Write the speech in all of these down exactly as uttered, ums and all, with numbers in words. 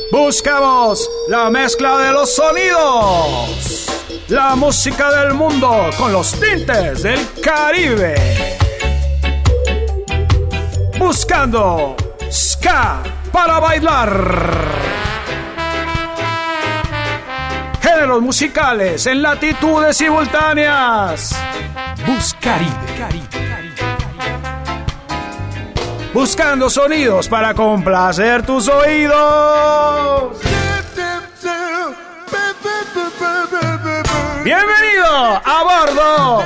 Buscamos la mezcla de los sonidos, la música del mundo con los tintes del Caribe. Buscando ska para bailar. Géneros musicales en latitudes simultáneas. Buscaribe. Buscando sonidos para complacer tus oídos. Bienvenido a bordo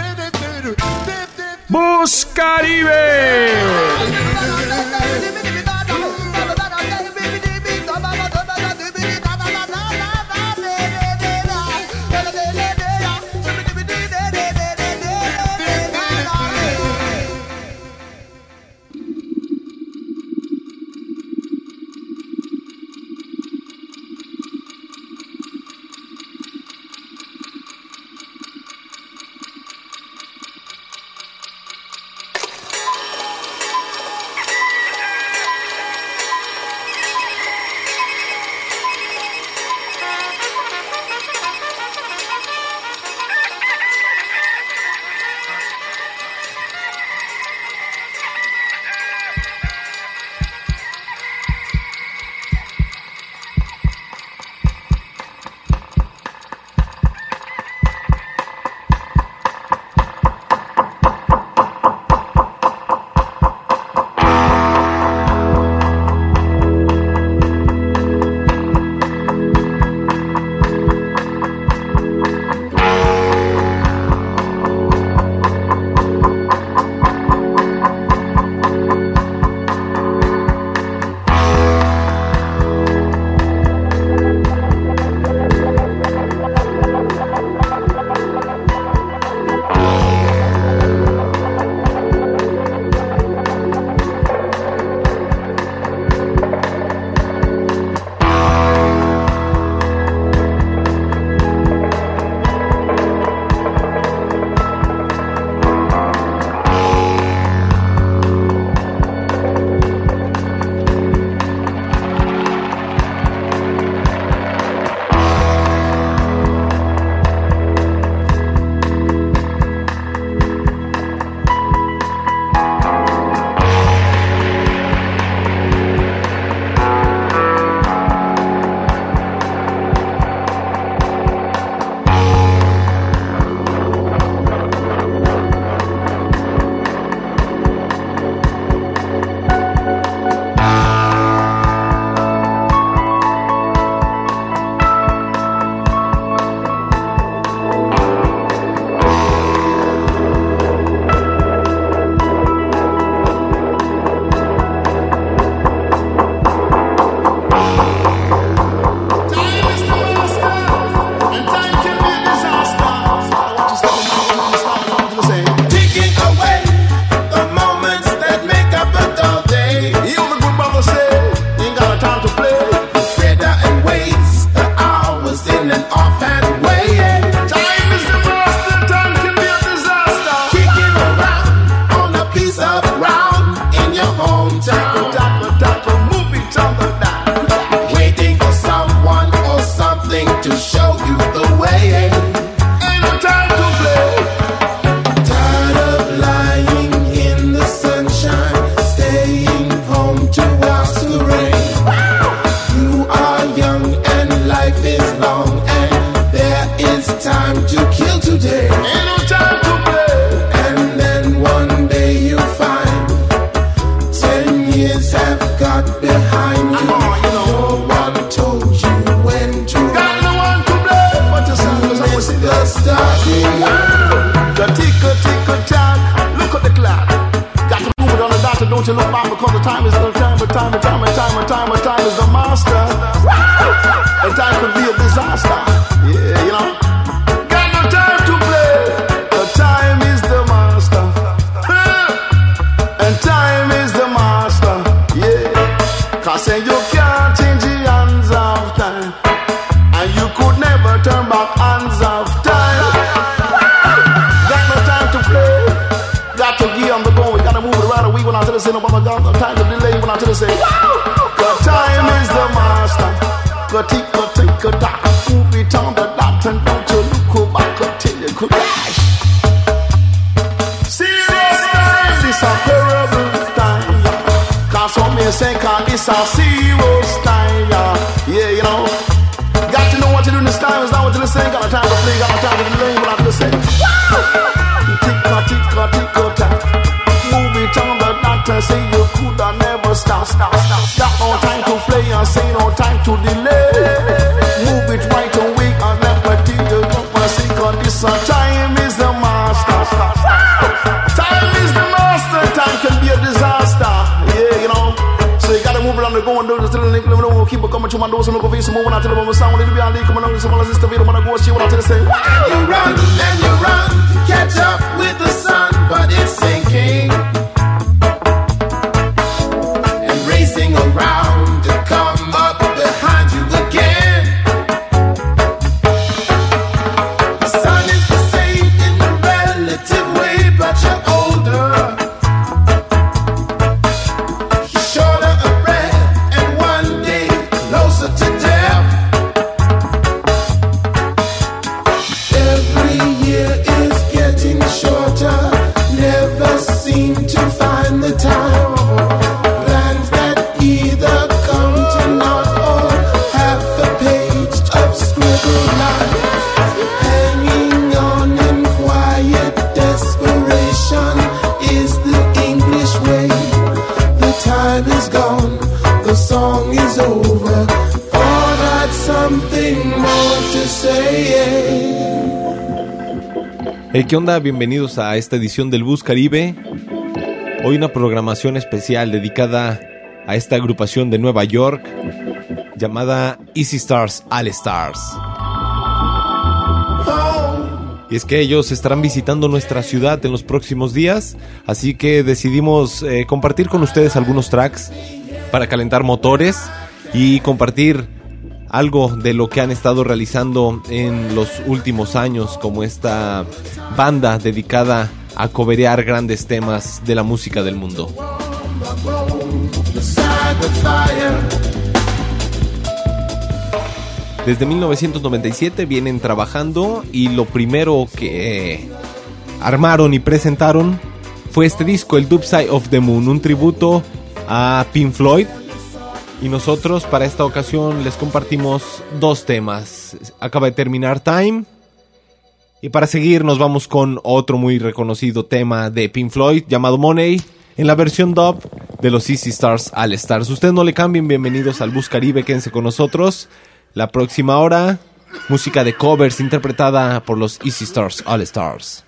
Buscaribe. Don't you look back because the time is the time, but time, but time, but time, but time, but time is the master. And time could be a disaster. Yeah, you know. Got no time to play. The time is the master. And time is the master. Yeah. Cause say you can't change the hands of time. And you could never turn back hands of time. Got no time to play. Got to get on the go. We gotta move it around. We went out to the center, but I got no time to delay. Went out to the say, the time is the master. a tick a tick a tock. Move it on the dot and don't you look back until you could dash. Serious time, this a terrible time. Cause some may say, cause this a serious time. Yeah, you know. Got to know what you do in this time. Is not what you're saying. Got a time to play, got a time to delay. But I'm listening. Tick a tick a tick a tock. Move it on the dot and say you could have never stop. Stop, stop, stop. No time to play and say no time to delay. Move it right away and let me tell you what my sing on this. Time is the master. Time is the master. Time can be a disaster. Yeah, you know. So you gotta move it on the go and do this little link. Let me know. Keep it coming to my doors and look over face. Moving out to the bummer sound. Little bit on the coming out. Someone is the video. When I go, she went out to the say. You run and you run to catch up with the sun, but it's sinking. Racing around to come up behind you again. The sun is the same in a relative way, but you're older. You're shorter of breath and one day closer to death. Every year is getting shorter. Never seem to find the time. Either come to naught or half a page of scribbled lines, hanging on in quiet desperation is the English way. The time is gone, the song is over, or not something more to say. Hey, ¿qué onda? Bienvenidos a esta edición del Bus Caribe. Hoy una programación especial dedicada a esta agrupación de Nueva York llamada Easy Stars All Stars. Y es que ellos estarán visitando nuestra ciudad en los próximos días, así que decidimos eh, compartir con ustedes algunos tracks para calentar motores y compartir algo de lo que han estado realizando en los últimos años como esta banda dedicada a coverear grandes temas de la música del mundo. Desde mil novecientos noventa y siete vienen trabajando y lo primero que eh, armaron y presentaron fue este disco, el Dark Side of the Moon, un tributo a Pink Floyd. Y nosotros para esta ocasión les compartimos dos temas. Acaba de terminar Time. Y para seguir nos vamos con otro muy reconocido tema de Pink Floyd llamado Money, en la versión dub de los Easy Stars All Stars. Ustedes no le cambien, bienvenidos al Bus Caribe, quédense con nosotros. La próxima hora, música de covers interpretada por los Easy Stars All Stars.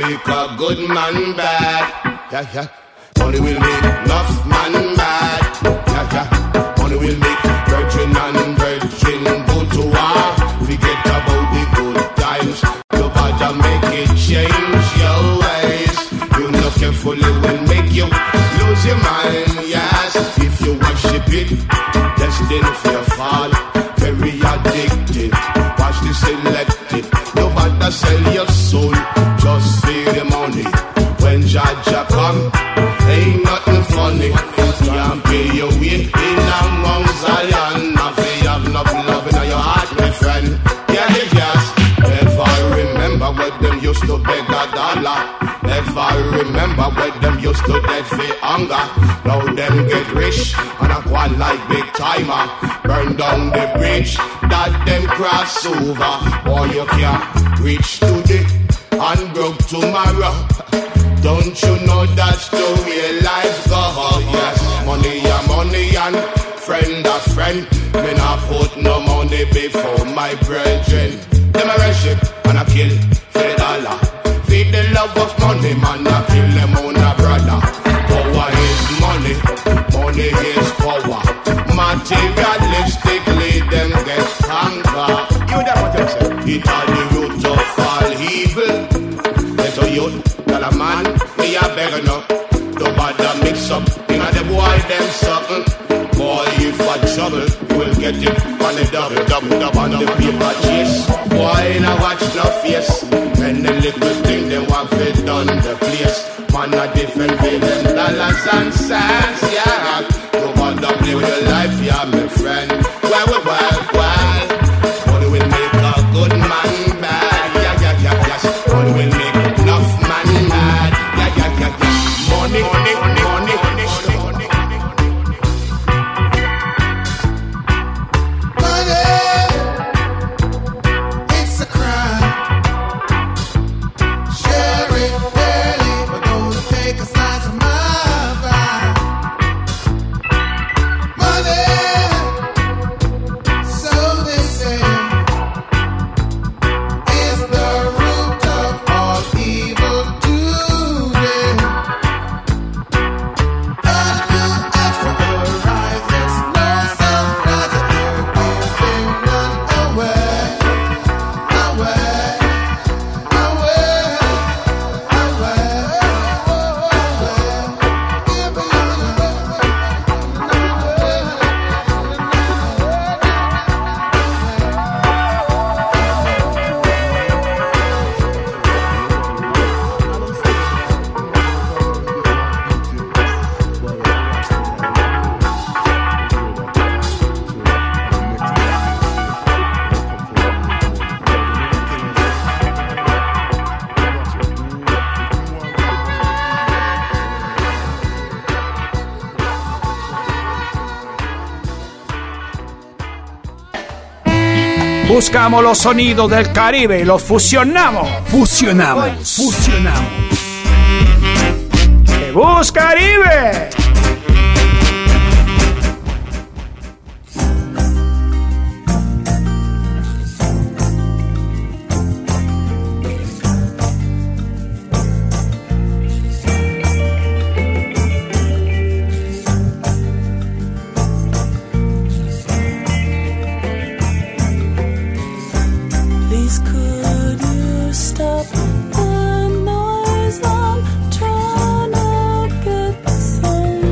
make a good man bad. Yeah, yeah. Money will make enough man mad. Yeah, yeah. Money will make virgin and virgin go to war. Forget about the good times. You better make it change your ways. You know carefully will make you lose your mind. Yes, if you worship it, destined for your fall. Very addictive. Watch the selective. No matter sell your soul, just feel the money. When Jaja come, ain't nothing funny. Can't pay your way in among Zion. If you have enough love in your heart, my friend. Yeah, yes. If I remember when them used to beg a dollar. If I remember when them used to dead for hunger. Now them get rich and a quad like big timer. Burn down the bridge that them cross over. Or you can't reach today and broke tomorrow. Don't you know that's the way life goes? Yes, money a money and friend a friend. Me not put no money before my brethren. Them a worship and a kill for the dollar. Feed the love of money, man, a kill them on a brother. Power is money, money is power. Materialistically, them get stronger. You know what I'm saying? It all the root of all evil. Let a youth, tell a man, me a beggar no. Don't bother mix up, you know the boy them something. Boy, if I trouble, you will get it on the double, double, double on the paper chase. Boy, now watch no face. And the little thing they want fit done the place. Man a different for them dollars and cents, yeah. Don't bother play with your life, yeah, my friend. Well, well, well, well. Money will make a good man bad, yeah, yeah, yeah, yes. Money will make enough man mad, yeah, yeah, yeah, yeah. Money, money, money, money, money. Buscamos los sonidos del Caribe y los fusionamos. Fusionamos. Fusionamos. ¡Que bus Caribe! Stop the noise, I'm trying to get some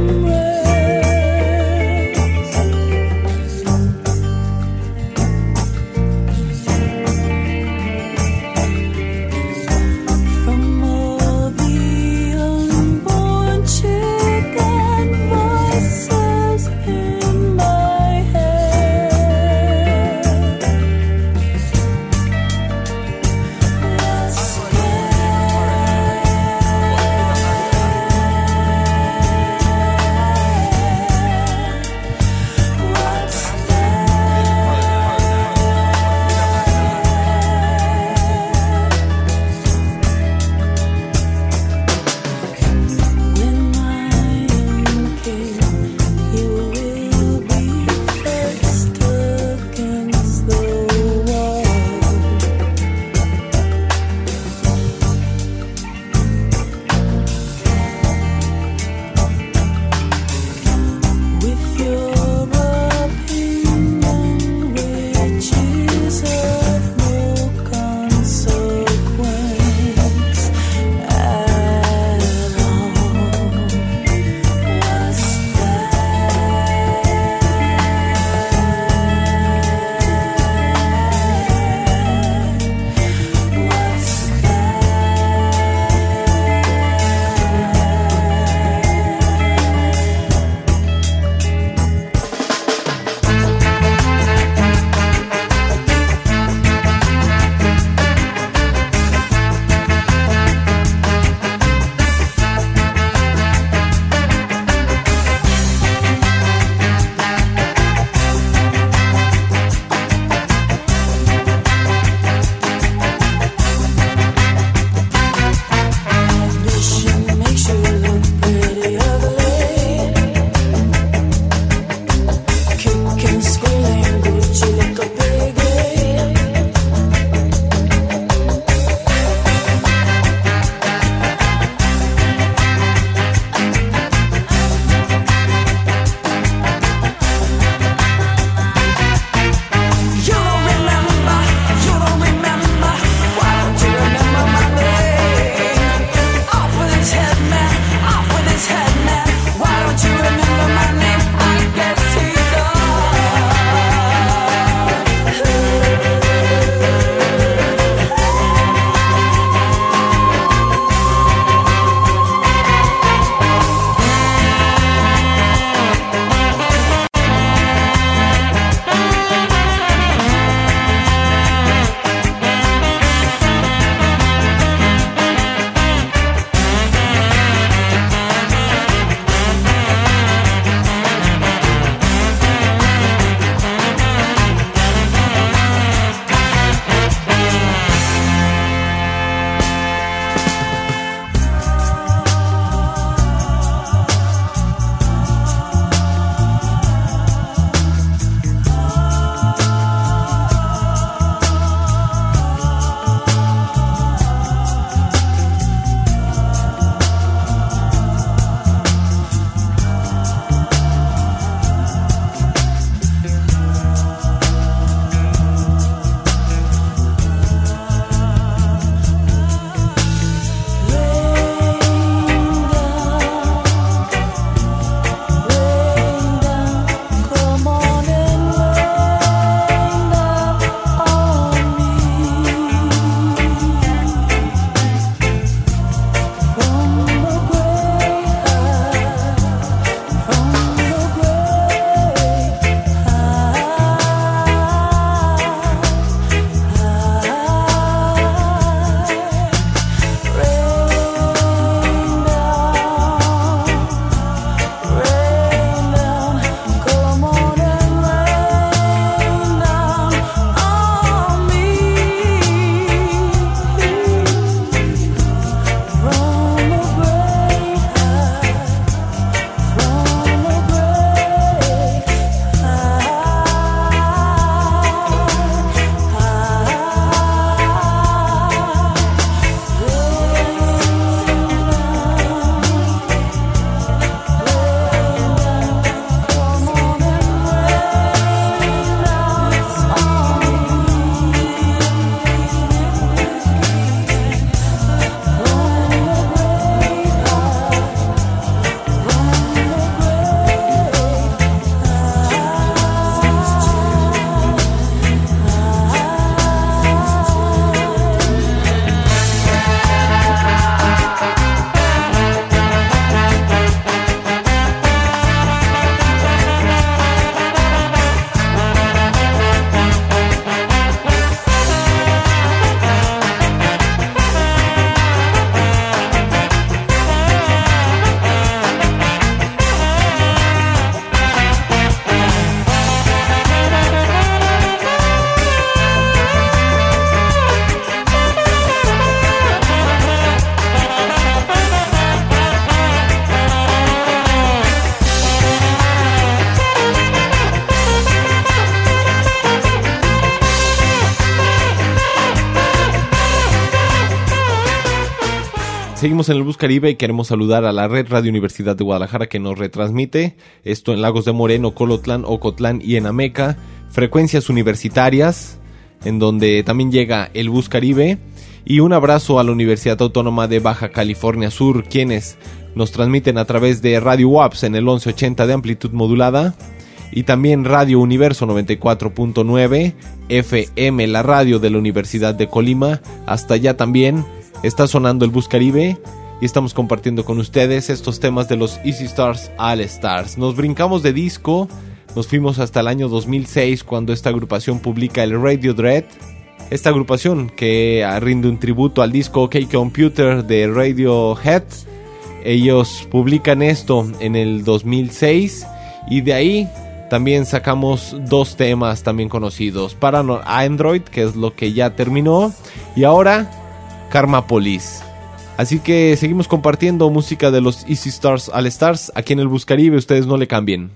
seguimos en el Bus Caribe y queremos saludar a la Red Radio Universidad de Guadalajara que nos retransmite esto en Lagos de Moreno, Colotlán, Ocotlán y en Ameca, frecuencias universitarias, en donde también llega el Bus Caribe. Y un abrazo a la Universidad Autónoma de Baja California Sur, quienes nos transmiten a través de Radio U A P S en el once ochenta de amplitud modulada y también Radio Universo noventa y cuatro punto nueve F M, la radio de la Universidad de Colima. Hasta allá también está sonando el Bus Caribe y estamos compartiendo con ustedes estos temas de los Easy Stars All Stars. Nos brincamos de disco, nos fuimos hasta el año dos mil seis cuando esta agrupación publica el Radio Dread. Esta agrupación que rinde un tributo al disco OK Computer de Radiohead. Ellos publican esto en el dos mil seis y de ahí también sacamos dos temas también conocidos. Paranoid Android, que es lo que ya terminó, y ahora Karma Police. Así que seguimos compartiendo música de los Easy Stars All Stars aquí en el Bus Caribe. Ustedes no le cambien.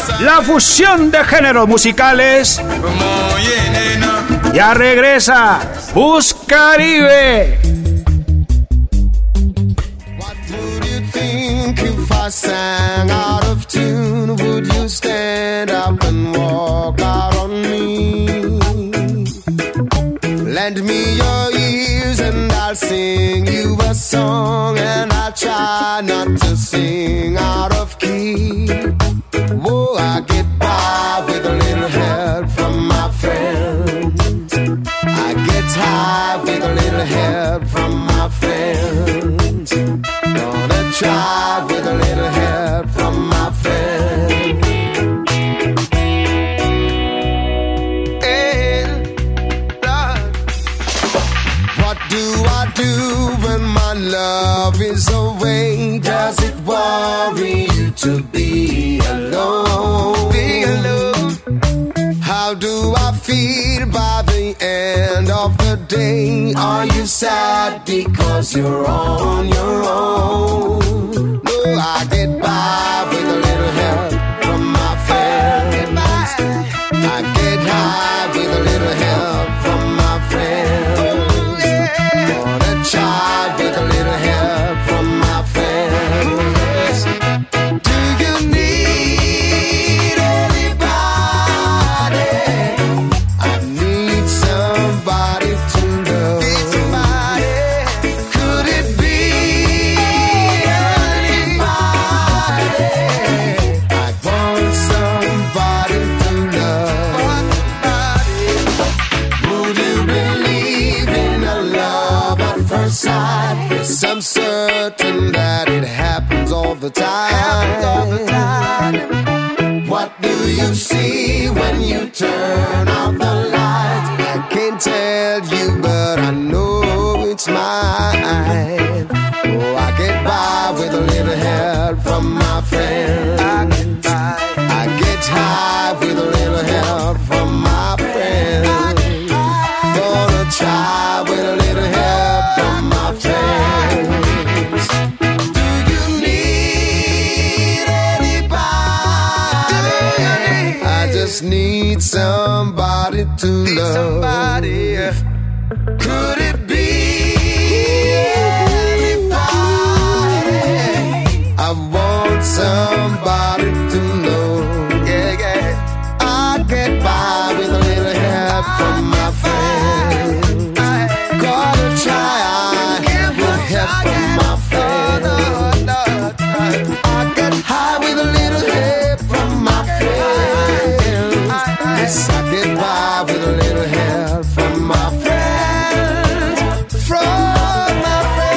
La fusión de géneros musicales. Ya regresa Buscaribe. What would you think if I sang out of tune? Would you stand up and walk out on me? Lend me your ears and I'll sing you a song, and I'll try not to sing out of key. Oh, I get by with a little help from my friends. I get high with a little help from my friends. Gonna try with a little help from my friends. And Lord, what do I do when my love is away? Does it worry you to be alone? Be alone. How do I feel by the end of the day? Are you sad because you're on your own? No, I get by with a little help from my friends. I get high with a little help from my friends. Gonna try with a little help from my friends. Do you need anybody? I need somebody to love. Could it be anybody? I want somebody to love. Would you believe in a love at first sight? Yes, I'm certain that it happens all the time. What do you see when you turn out the light? I can't tell you, but I know it's mine. Oh, I get by with a little help from my friends. I get high with a little help from my friends. Gonna try with a little help from my friends. Do you need anybody? I just need somebody to love. Could it be anybody? I want somebody to know. Yeah, yeah. I get by with a little help from my friends. Gotta try with help from my friends. I get high with a little help from my friends. Yes, I get by with a little help from my friends. From my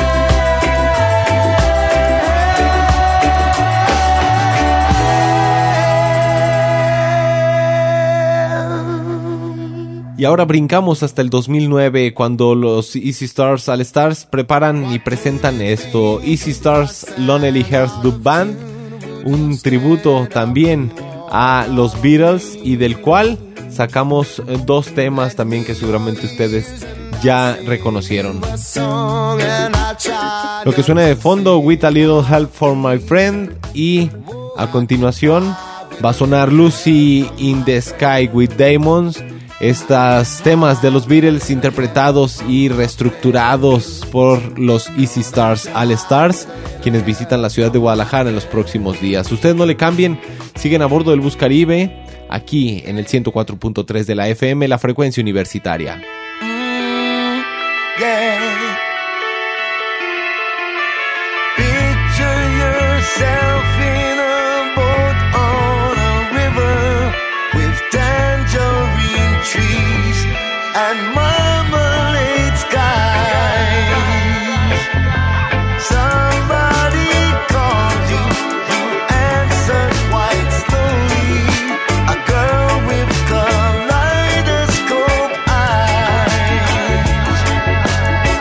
Y ahora brincamos hasta el dos mil nueve, cuando los Easy Stars All Stars preparan y presentan esto, Easy Stars Lonely Hearts Dub Band, un tributo también a los Beatles, y del cual sacamos dos temas también que seguramente ustedes ya reconocieron. Lo que suena de fondo, With a Little Help from My Friend, y a continuación va a sonar Lucy in the Sky with Diamonds. Estos temas de los Beatles interpretados y reestructurados por los Easy Stars All Stars, quienes visitan la ciudad de Guadalajara en los próximos días. Ustedes no le cambien, siguen a bordo del Buscaribe, aquí en el ciento cuatro punto tres de la F M, la frecuencia universitaria. Mm, yeah. Picture yourself in a boat on a river with tangerine trees and marmalade skies. Somebody called you, you answered quite slowly. A girl with kaleidoscope eyes.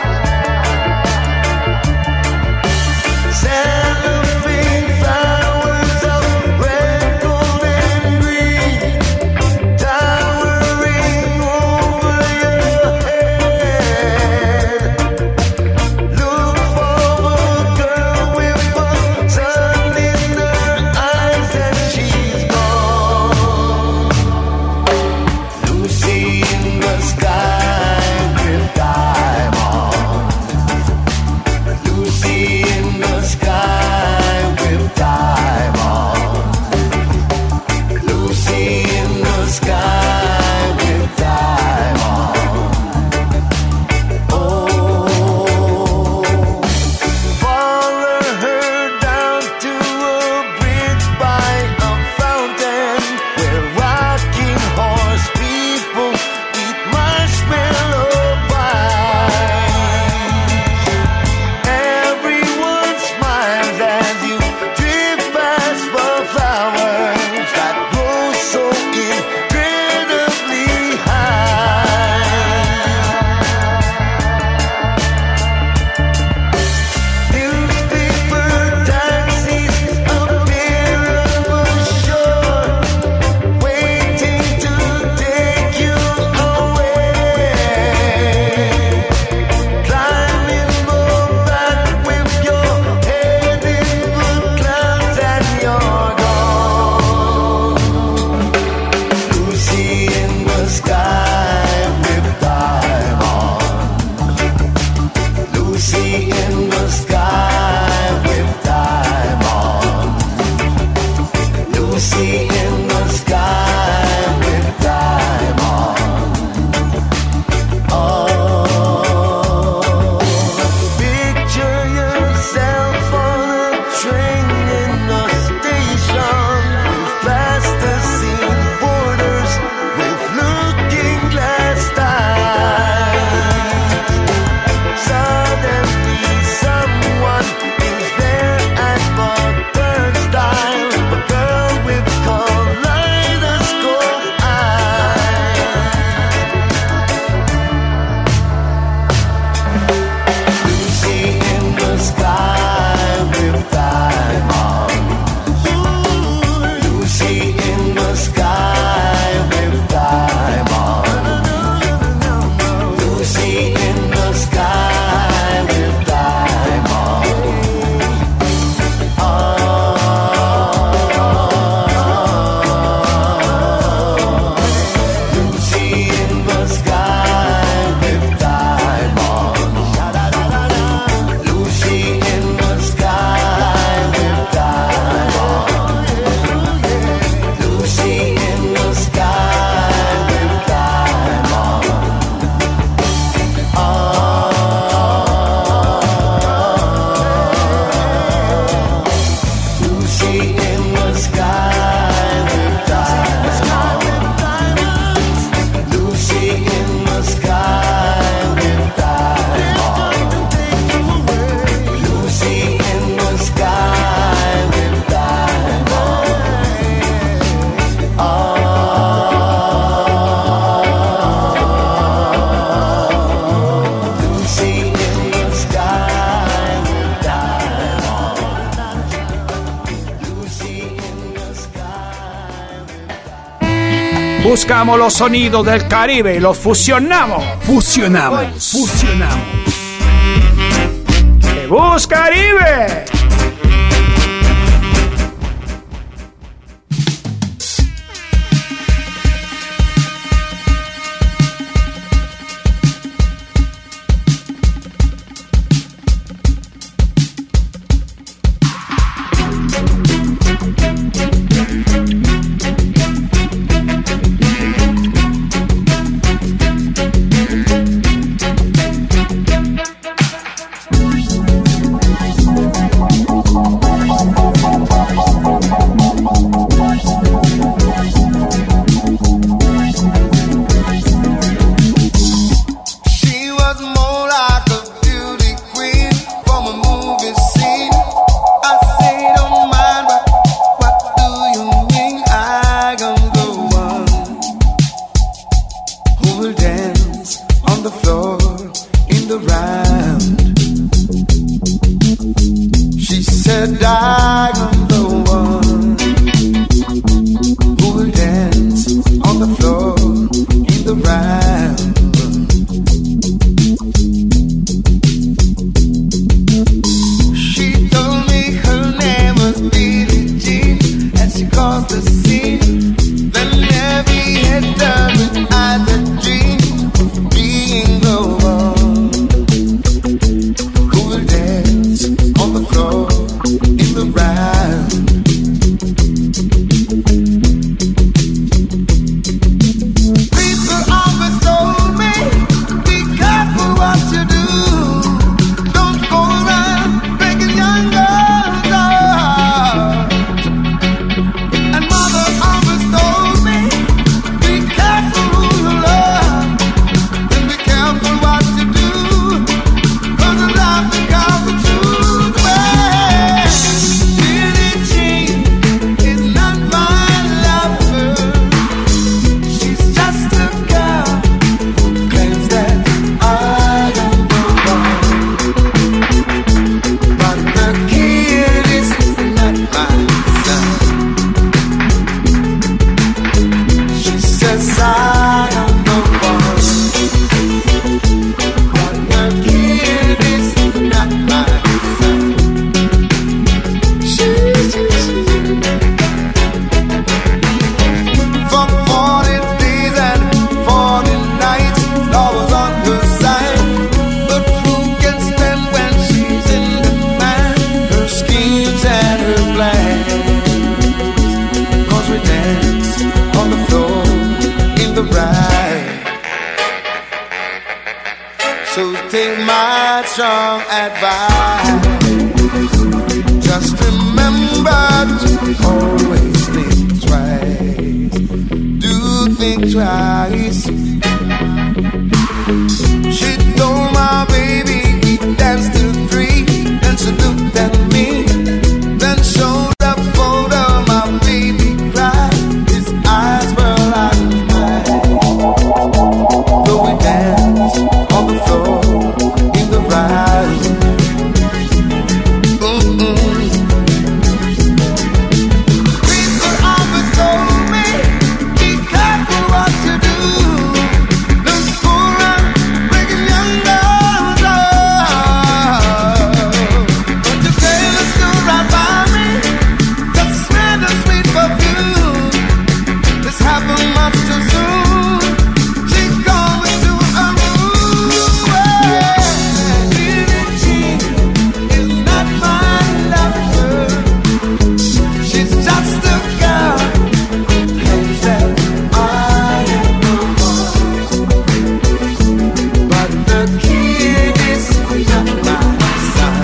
Buscamos los sonidos del Caribe y los fusionamos. Fusionamos, fusionamos. ¡Que Bus Caribe! strong advice. Just remember to always think twice. Do think twice. She told my baby he danced till three. Then she looked at me, then showed a photo of my baby cried. His eyes were like mine. Though we danced on the floor in the ride. Mm-mm. People always told me, be careful what you do. Look for and breaking young girls up. But the girl is still right by me, just smell the sweet perfume. This happened much too soon. She called me to a room. Billie Jean is not my lover. She's just a girl who claims that I am the one. But the kid is not my son.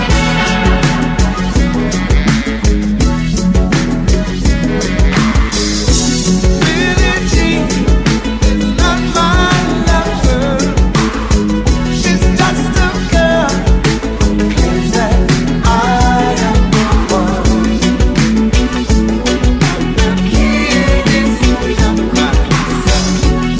Billie Jean is not my lover. She's just a girl who claims that I am the one. The kid is not my son.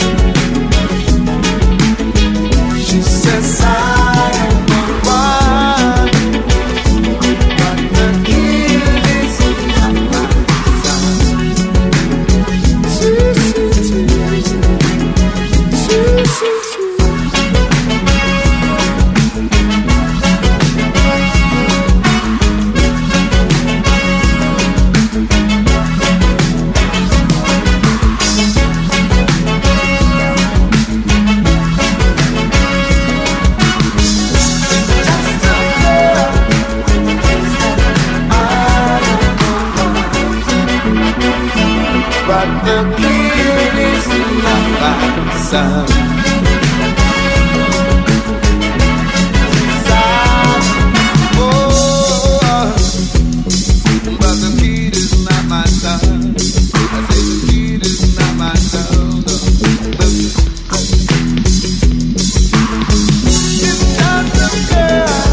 She says I am the one, but the kid is not my son. See, see, see. See, see, see. Just a girl who thinks that I am the one. But the kid is not my son. Oh, but the kid is not my son. I say the kid is not my son. She's just a girl.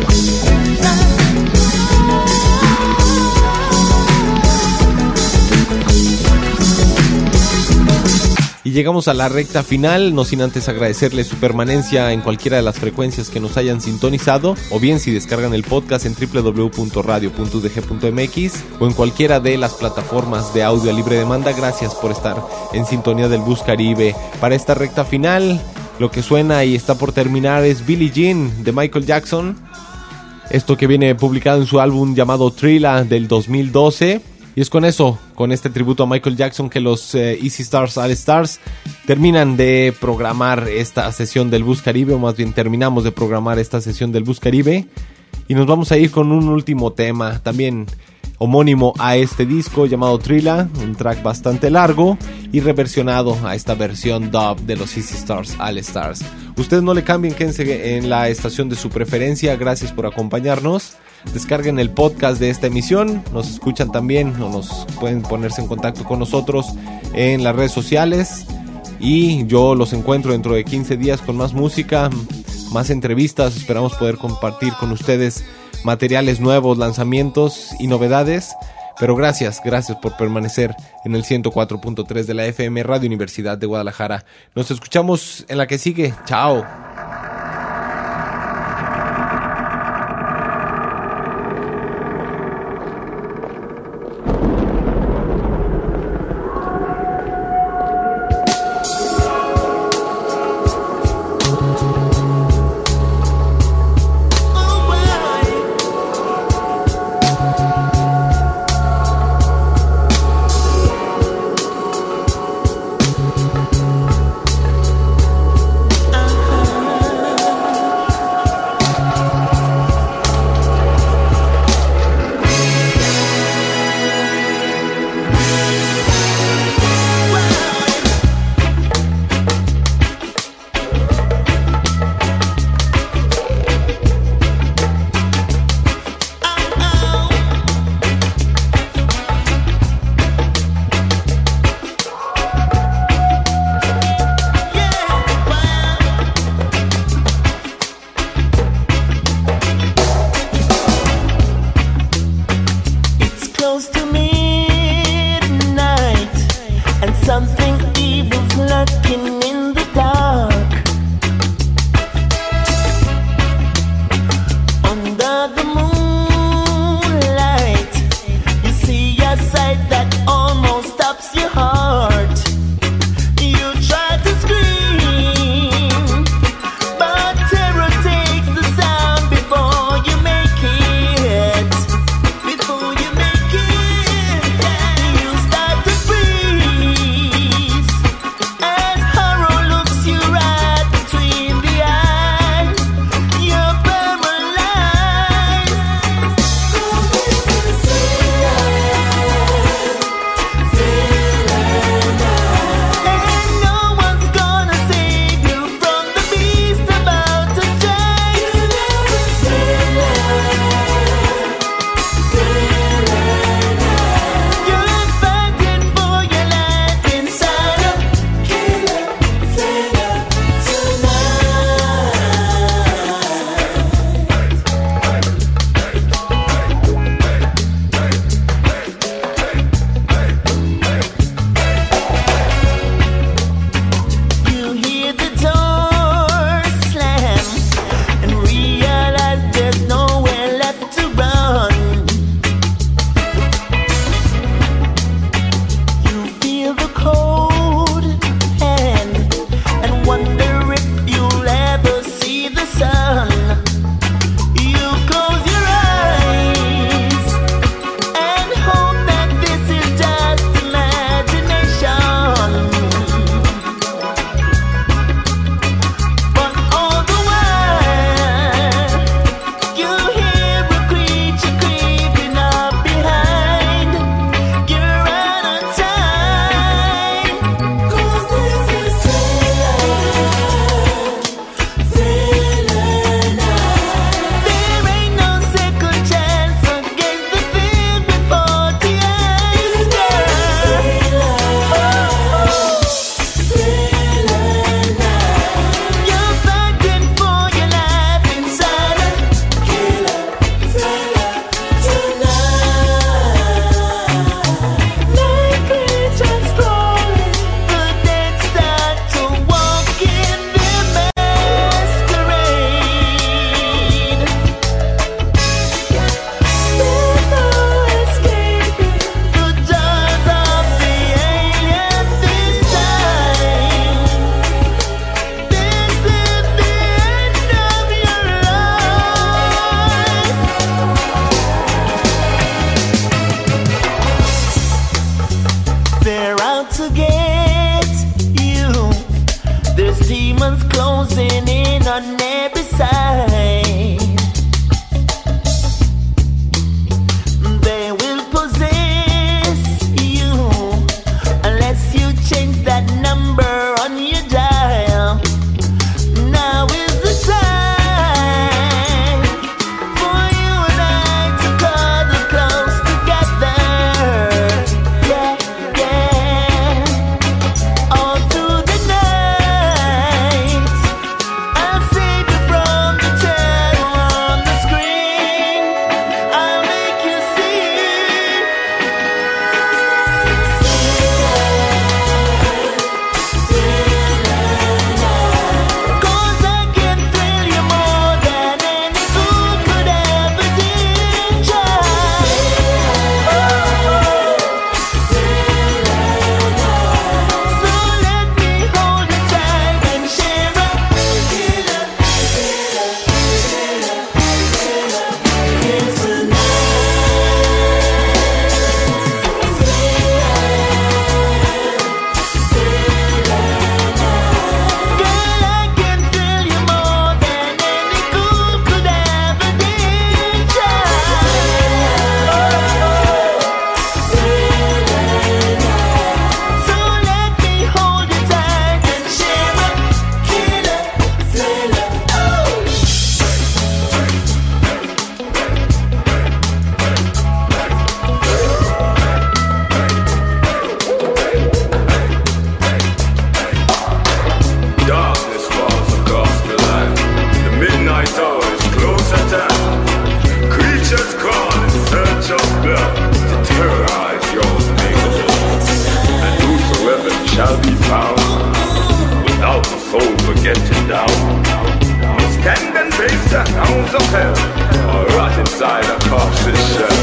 Y llegamos a la recta final, no sin antes agradecerles su permanencia en cualquiera de las frecuencias que nos hayan sintonizado, o bien si descargan el podcast en doble u doble u doble u punto radio punto u d g punto m x o en cualquiera de las plataformas de audio a libre demanda. Gracias por estar en sintonía del Bus Caribe. Para esta recta final, lo que suena y está por terminar es Billie Jean de Michael Jackson. Esto que viene publicado en su álbum llamado Thriller del dos mil doce. Y es con eso, con este tributo a Michael Jackson, que los eh, Easy Stars All Stars terminan de programar esta sesión del Bus Caribe, o más bien terminamos de programar esta sesión del Bus Caribe. Y nos vamos a ir con un último tema, también homónimo a este disco, llamado Thriller, un track bastante largo y reversionado a esta versión dub de los Easy Stars All Stars. Ustedes no le cambien, quédense en la estación de su preferencia. Gracias por acompañarnos. Descarguen el podcast de esta emisión, nos escuchan también o nos pueden ponerse en contacto con nosotros en las redes sociales, y yo los encuentro dentro de quince días con más música, más entrevistas. Esperamos poder compartir con ustedes materiales nuevos, lanzamientos y novedades. Pero gracias, gracias por permanecer en el ciento cuatro punto tres de la F M Radio Universidad de Guadalajara. Nos escuchamos en la que sigue. Chao. Uh-huh. out to get you. There's demons closing in on every side. They will possess you unless you change that number on your dial. Now is the time for you and I to cuddle close together. Yeah, yeah. All through the night, I'll save you from the terror on the screen. I'll make you see. 'Cause I can thrill you more than any fool could ever did. Try. So let me hold you tight and share a killer. It's Girl, I can thrill you more than any fool could ever did. Try. So let me hold you tight and share a killer thriller. Oh. Darkness falls across the land. The midnight hour is close at hand. Creatures crawl in search of blood to terrorize your neighborhood. And whosoever shall be found without a soul for getting down must stand and face the hounds of hell or rot inside a corpse's shell.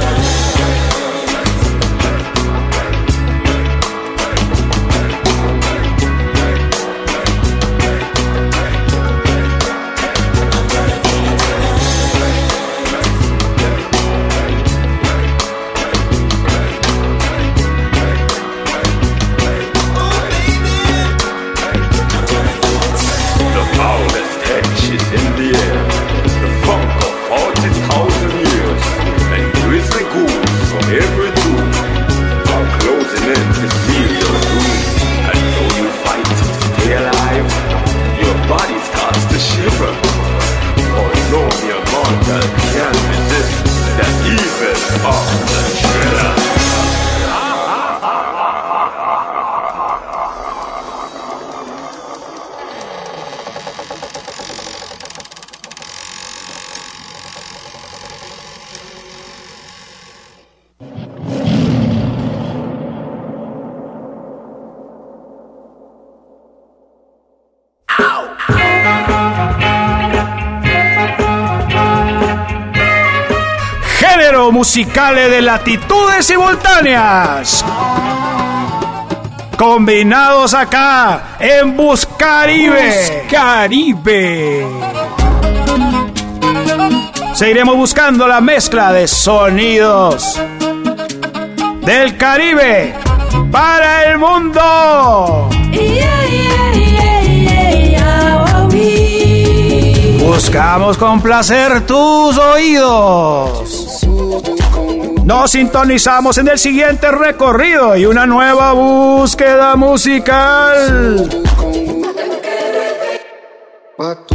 The foulest hedge is in the air. The funk of forty thousand years. And grisly ghouls from every tomb are closing in to seal your doom. And though you fight to stay alive, your body starts to shiver. For no mere mortal can resist the evil of the thriller. Género musicales de latitudes simultáneas, combinados acá en Buscaribe. Caribe. Seguiremos buscando la mezcla de sonidos del Caribe para el mundo. Buscamos complacer tus oídos. Nos sintonizamos en el siguiente recorrido y una nueva búsqueda musical. But